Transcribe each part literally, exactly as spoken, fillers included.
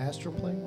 astral plane?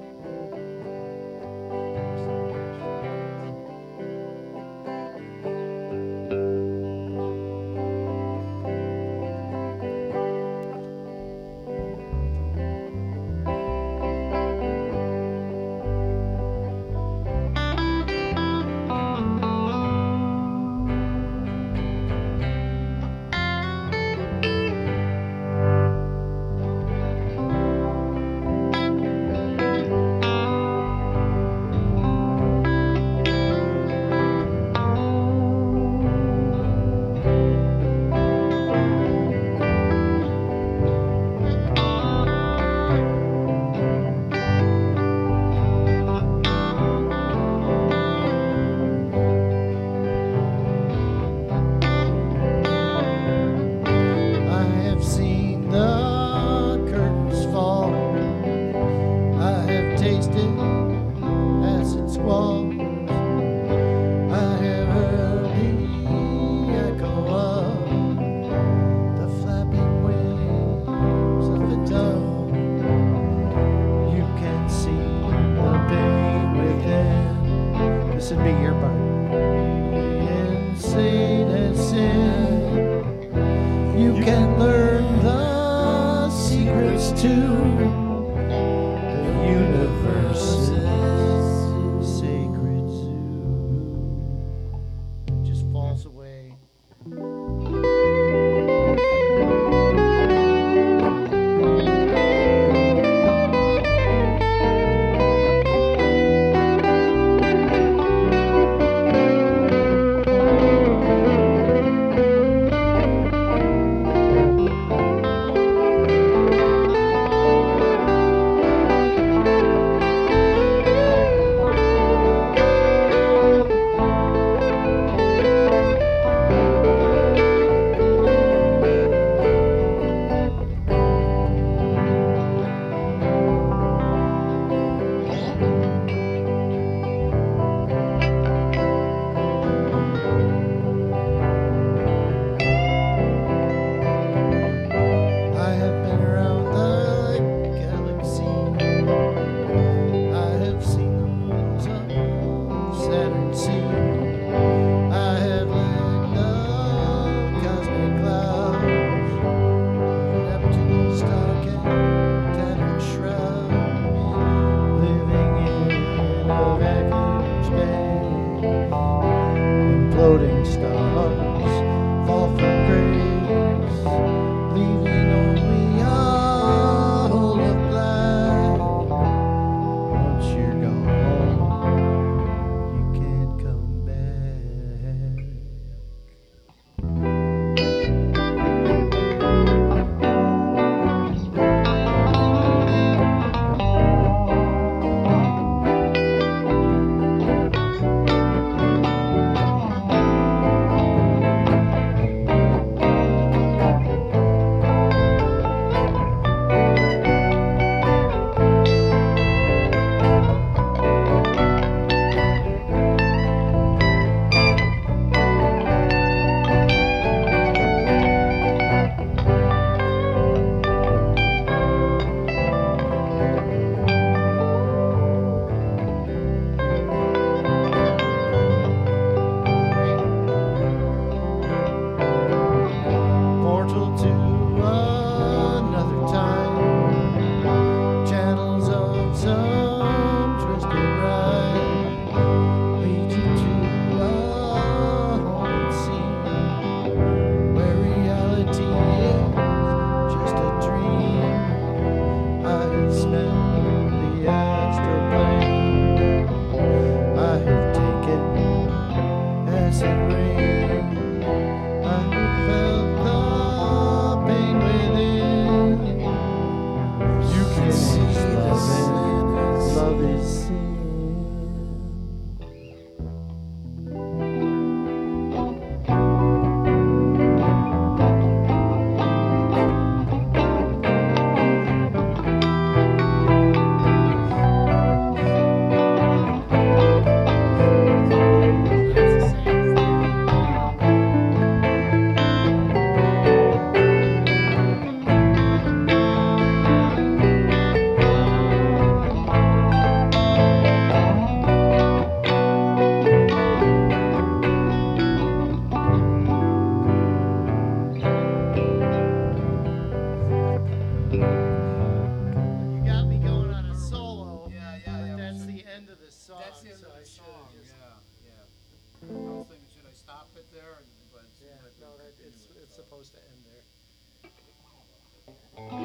You got me going on a solo, Yeah, yeah, but yeah. we that's should- the end of the song. That's the end so of I the should have song. just. Yeah, yeah. I was thinking, should I stop it there? And, but it Yeah, seems like no, we'll that continue it's it. it's So. supposed to end there.